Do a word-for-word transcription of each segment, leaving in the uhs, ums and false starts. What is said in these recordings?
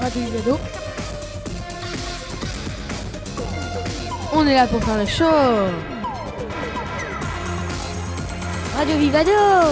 Radio Vivado. On est là pour faire le show. Radio Vivado.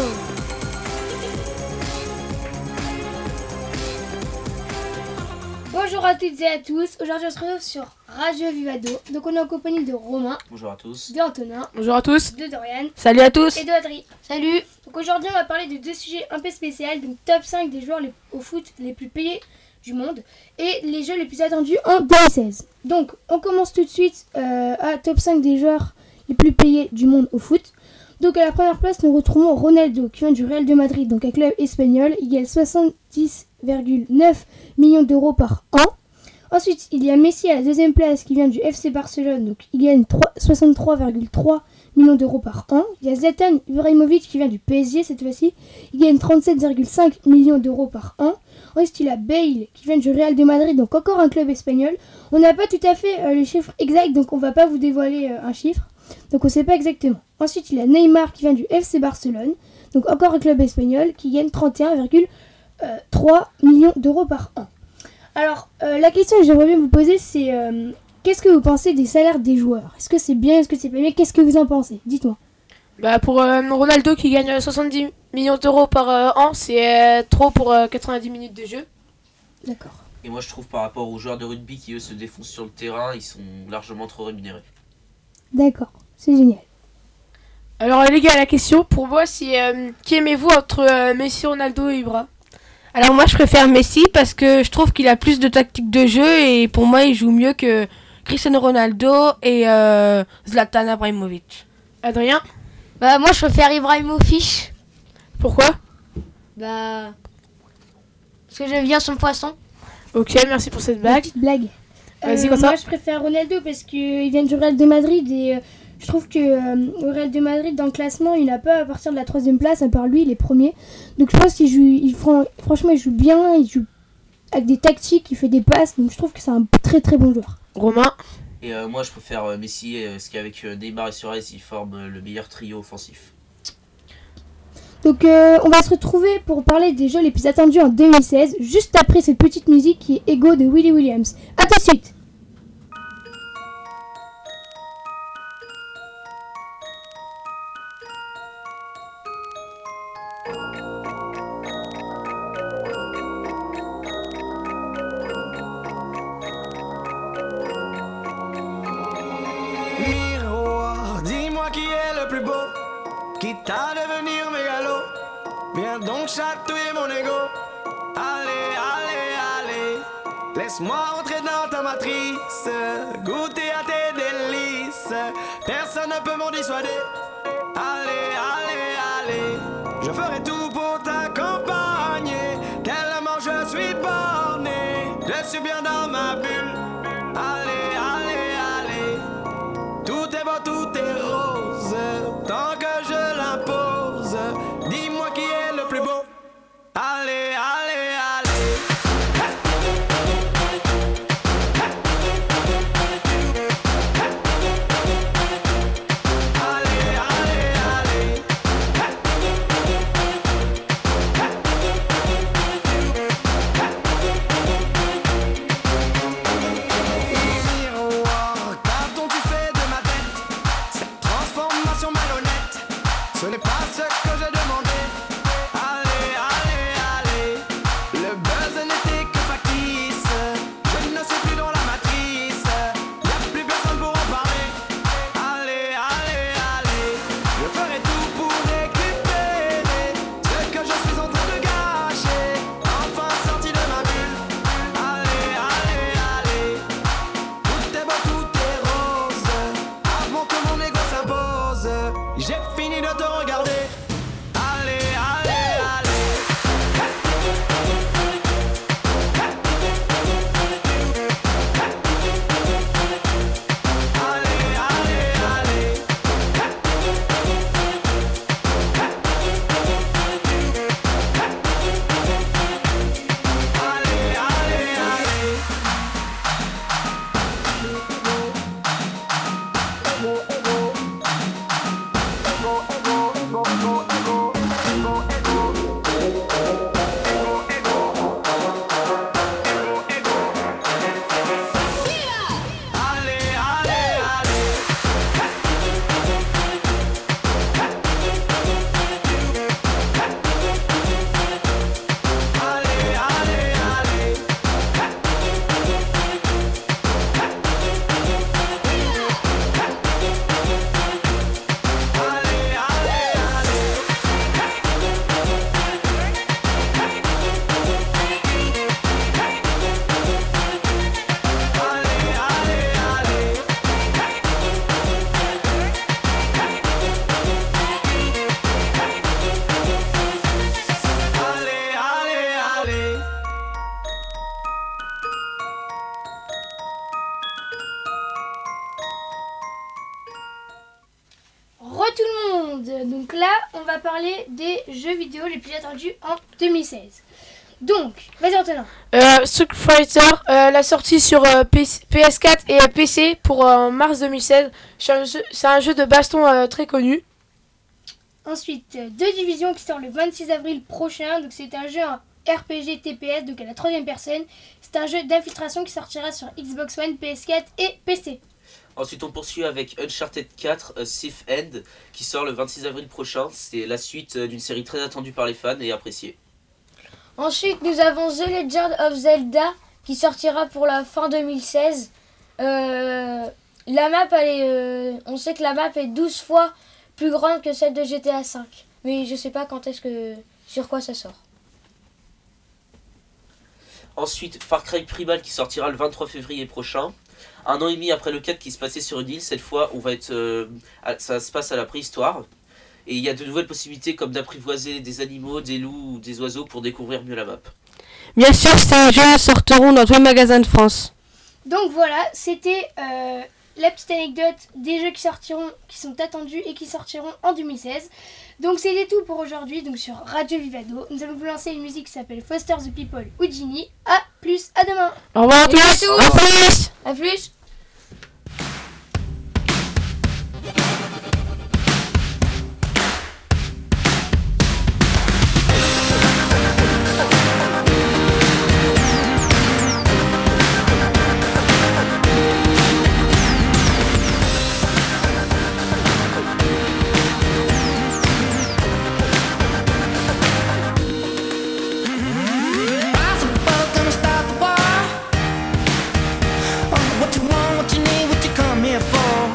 Bonjour à toutes et à tous, aujourd'hui on se retrouve sur Radio Vivado. Donc on est en compagnie de Romain. Bonjour à tous. De Antonin. Bonjour à tous. De Dorian. Salut à tous. Et de Adri. Salut. Donc aujourd'hui on va parler de deux sujets un peu spéciaux. Donc top cinq des joueurs les, au foot les plus payés du monde et les jeux les plus attendus en deux mille seize. Donc on commence tout de suite euh, à top cinq des joueurs les plus payés du monde au foot. Donc à la première place nous retrouvons Ronaldo qui vient du Real de Madrid, donc un club espagnol. Il gagne soixante-dix virgule neuf millions d'euros par an. Ensuite il y a Messi à la deuxième place qui vient du F C Barcelone, donc il gagne soixante-trois virgule trois millions d'euros par an. Il y a Zlatan Ibrahimovic qui vient du P S G cette fois-ci, il gagne trente-sept virgule cinq millions d'euros par an. Ensuite il y a Bale qui vient du Real de Madrid, donc encore un club espagnol. On n'a pas tout à fait euh, le chiffre exact, donc on va pas vous dévoiler euh, un chiffre, donc on sait pas exactement. Ensuite il y a Neymar qui vient du F C Barcelone, donc encore un club espagnol qui gagne trente et un virgule trois millions d'euros par an. Alors euh, la question que j'aimerais bien vous poser c'est euh, qu'est-ce que vous pensez des salaires des joueurs? Est-ce que c'est bien, est-ce que c'est pas bien? Qu'est-ce que vous en pensez? Dites-moi. Bah pour euh, Ronaldo qui gagne soixante-dix millions d'euros par euh, an, c'est euh, trop pour euh, quatre-vingt-dix minutes de jeu. D'accord. Et moi je trouve par rapport aux joueurs de rugby qui eux se défoncent sur le terrain, ils sont largement trop rémunérés. D'accord, c'est génial. Alors les gars, la question pour moi c'est euh, qui aimez-vous entre euh, Messi, Ronaldo et Ibra? Alors moi je préfère Messi parce que je trouve qu'il a plus de tactique de jeu et pour moi il joue mieux que Cristiano Ronaldo et euh, Zlatan Ibrahimovic. Adrien? Bah moi je préfère Ibrahimovic. Pourquoi? Bah parce que j'aime bien son poisson. Ok, merci pour cette blague. Petite blague. Vas-y, Euh, comme ça. moi je préfère Ronaldo parce qu'il vient du Real de Madrid et euh, je trouve que euh, au Real de Madrid dans le classement il n'a pas à partir de la troisième place, à part lui il est premier. Donc je pense qu'il joue, il, fran- franchement il joue bien, il joue avec des tactiques, il fait des passes, donc je trouve que c'est un très très bon joueur. Romain? Et euh, moi je préfère euh, Messi, euh, parce qu'avec euh, Neymar et Suarez ils forment euh, le meilleur trio offensif. Donc euh, on va se retrouver pour parler des jeux les plus attendus en deux mille seize, juste après cette petite musique qui est Ego de Willy Williams. A tout de suite. Miroir, dis-moi qui est le plus beau, quitte à devenir mégalo. Viens donc chatouiller mon ego. Allez, allez, allez, laisse-moi entrer dans ta matrice, goûter à tes délices. Personne ne peut m'en dissuader. Allez, allez, allez, je ferai tout pour t'accompagner. Tellement je suis borné, je suis bien dans ma bulle. Allez, allez, allez, tout est beau, tout est rose, tant que je l'impose. Dis-moi qui est le plus beau. Allez, allez, allez. Allez, allez, allez. Miroir, qu'as-tu fait de ma tête? Cette transformation malhonnête, ce n'est pas ce que j'ai demandé. Allez, allez, allez, le buzz n'était que factice. Je ne suis plus dans la matrice, y'a plus personne pour en parler. Allez, allez, allez, je ferai tout pour récupérer ce que je suis en train de gâcher, enfin sorti de ma bulle. Allez, allez, allez, tout est beau, tout est rose, avant que mon ego s'impose. J'ai fini de te regarder. tout le monde. Donc là, on va parler des jeux vidéo les plus attendus en deux mille seize. Donc, vas-y Antonin. Euh, Street Fighter, euh, la sortie sur euh, P S quatre et P C pour euh, mars deux mille seize. C'est un jeu, c'est un jeu de baston euh, très connu. Ensuite, euh, deux divisions qui sort le vingt-six avril prochain. Donc c'est un jeu en R P G T P S, donc à la troisième personne. C'est un jeu d'infiltration qui sortira sur Xbox One, P S quatre et P C. Ensuite, on poursuit avec Uncharted quatre, uh, Thief End, qui sort le vingt-six avril prochain. C'est la suite euh, d'une série très attendue par les fans et appréciée. Ensuite, nous avons The Legend of Zelda qui sortira pour la fin deux mille seize. Euh, la map, elle est, euh, on sait que la map est douze fois plus grande que celle de G T A cinq. Mais je sais pas quand est-ce que, sur quoi ça sort. Ensuite, Far Cry Primal qui sortira le vingt-trois février prochain. Un an et demi après le quatre qui se passait sur une île, cette fois on va être, euh, à- ça se passe à la préhistoire. Et il y a de nouvelles possibilités comme d'apprivoiser des animaux, des loups ou des oiseaux pour découvrir mieux la map. Bien sûr, ces jeux sortiront dans tous les magasins de France. Donc voilà, c'était euh, la petite anecdote des jeux qui sortiront, qui sont attendus et qui sortiront en deux mille seize. Donc c'était tout pour aujourd'hui, donc sur Radio Vivado. Nous allons vous lancer une musique qui s'appelle Foster the People ou Ginny. A plus, à demain. Au revoir à Et à tous. tous. Au revoir. A plus. Gonna stop the war. Oh, what you want, what you need, what you come here for?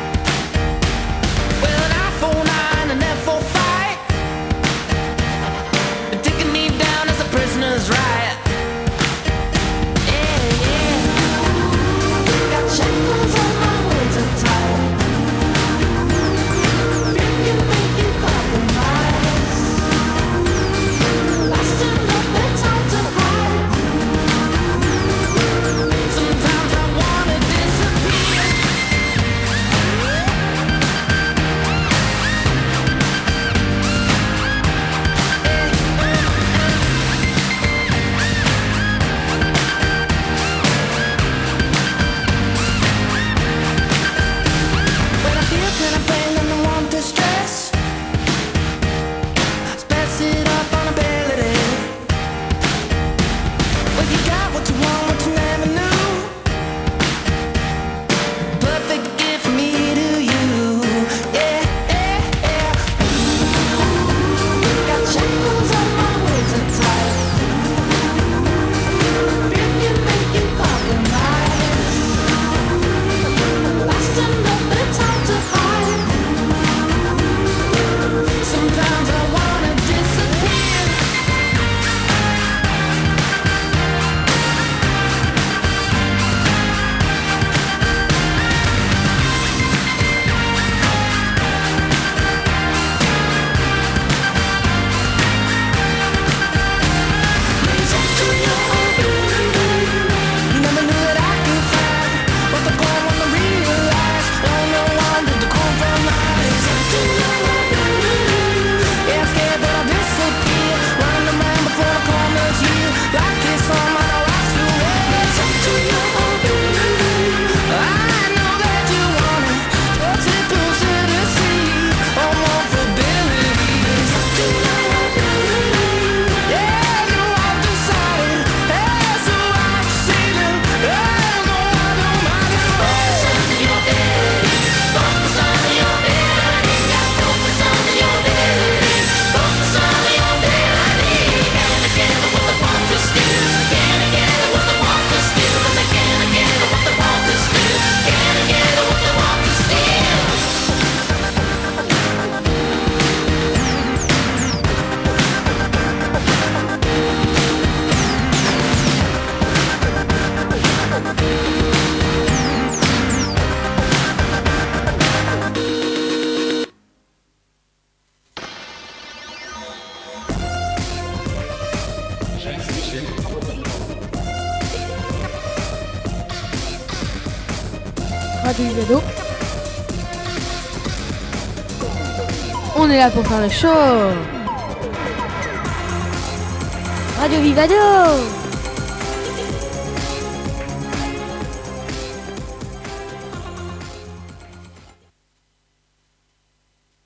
Well, an I four nine and F four fight, they're taking me down as a prisoner's right. Yeah, yeah. Got shackles on my hands and tight. Think you make you compromise. Lost in love, it's hard to hide. Sometimes I wanna disappear. When I feel kinda pain and I want to stress, pass it up on ability. Well, you got what you want, what you never knew. Perfect gift from me to you. Yeah, yeah, yeah. Got shackles on my hands and tight. Fear can make you compromise. Lost in love, but it's hard to hide. Sometimes I wanna disappear. You never knew that I could find what the goal when I realize. Oh no, I'm the compromise. Yeah, I'm scared that I'll disappear. Running around before I corners you. Like this on my last away. I know that you want it. Touch it closer to see. Oh, more fidelity. Yeah, you have decided. That's who I'm seeing. I know I don't mind it. Focus on your ability. Focus on your ability. Focus on your ability. Focus on your ability. Can I get what the want us do? Can I get what the want us do? And I can I get what the want us do? Can I get what the want us do? Radio Vivado. on est là pour faire le show. Radio Vivado.